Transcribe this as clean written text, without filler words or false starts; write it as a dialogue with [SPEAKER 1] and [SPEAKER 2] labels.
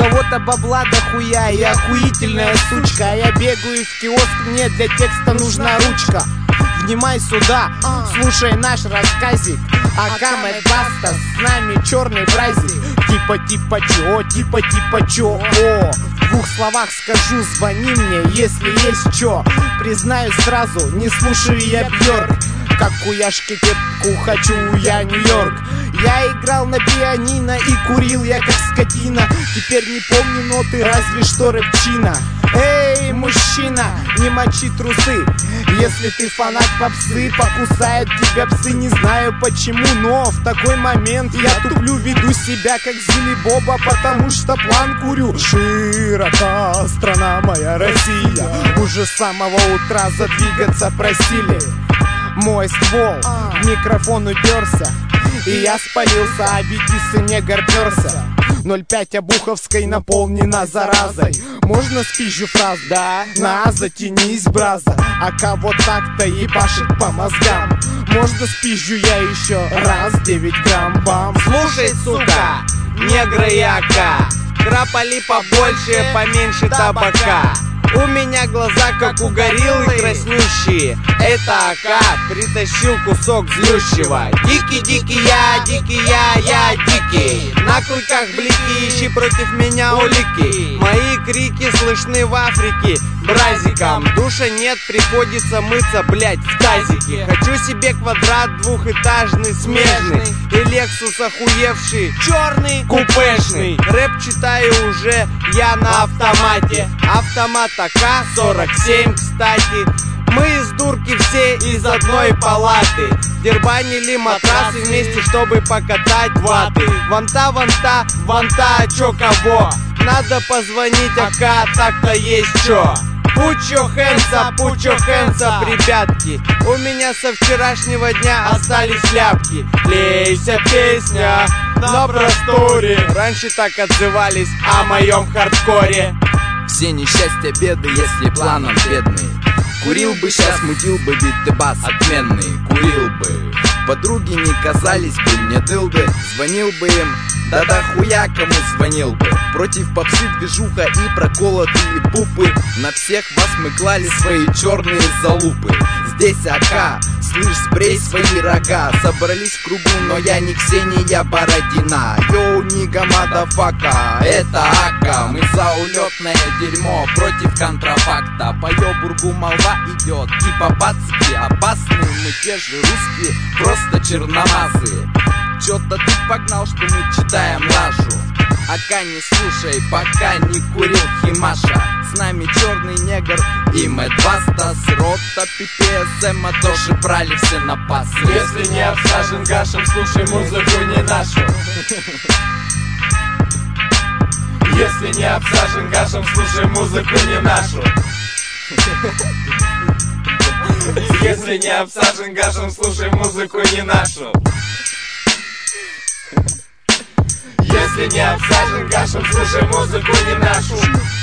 [SPEAKER 1] кого-то бабла дохуя и охуительная сучка. Я бегаю в киоск, мне для текста нужна ручка. Внимай сюда, слушай наш рассказик. Ака Мэд Баста, с нами черный праздник. Типа чё, о. В двух словах скажу, звони мне, если есть чё. Признаюсь сразу, не слушаю я Бьорк. Как у Яшки кепку хочу я Нью-Йорк. Я играл на пианино и курил я как скотина. Теперь не помню ноты, разве что рэпчина. Эй, мужчина, не мочи трусы. Если ты фанат попсы, покусают тебя псы. Не знаю почему, но в такой момент я туплю, веду себя как Зили Боба, потому что план курю. Широка страна моя Россия, уже с самого утра задвигаться просили. Мой ствол в микрофон уперся, и я спалился, а Витисы не горперся. 0,5 Обуховской наполнена заразой. Можно спизжу фраз? Да. На, затянись, браза. Ака вот так-то ебашит по мозгам. Можно спизжу я еще раз 9 грамм, бам.
[SPEAKER 2] Слушай, сука, негры и ака, крапали побольше, поменьше табака. У меня глаза, как у гориллы, краснющие. Это ака притащил кусок злющего. Дикий я, дикий. На клыках блики, ищи против меня улики. Мои крики слышны в Африке бразиком. Душа нет, приходится мыться, блять, в тазике. Хочу себе квадрат двухэтажный, смежный. И Лексус охуевший, черный, купешный. Рэп читаю уже я на автомате. Автомат АК-47, кстати. Мы из дурки все из одной палаты. Дербанили матрасы вместе, чтобы покатать ваты. Ванта, чё кого? Надо позвонить АК, так-то есть чё. Put your hands up, ребятки. У меня со вчерашнего дня остались ляпки. Лейся, песня на просторе. Раньше так отзывались о моем хардкоре.
[SPEAKER 3] Все несчастья, беды, если планом бедный. Курил бы сейчас, мутил бы биты бас отменный. Курил бы, подруги не казались бы мне дылды. Звонил бы им, да хуя кому звонил бы. Против попсы движуха и проколотые пупы. На всех вас мы клали свои черные залупы. Здесь АК, слышь, сбрей свои рога. Собрались в кругу, но я не Ксения Бородина. Йоу, нига, мадафака, это АК. Мы за улетное дерьмо против контрафакта. По ёбургу молва идет, типа пацки опасные. Мы те же русские, просто черномазые. Чё-то ты погнал, что мы читаем лажу. Ака не слушай, пока не курил Химаша. С нами черный негр и Мэд Баста. С рота ППСМа тоже брали все на пас.
[SPEAKER 2] Если не обсажен гашем, слушай музыку не нашу. Если не обсажен гашем, слушай музыку не нашу. Если не обсажен гашем, слушай музыку не нашу. Если не обсажен гашем, слушай музыку не нашу.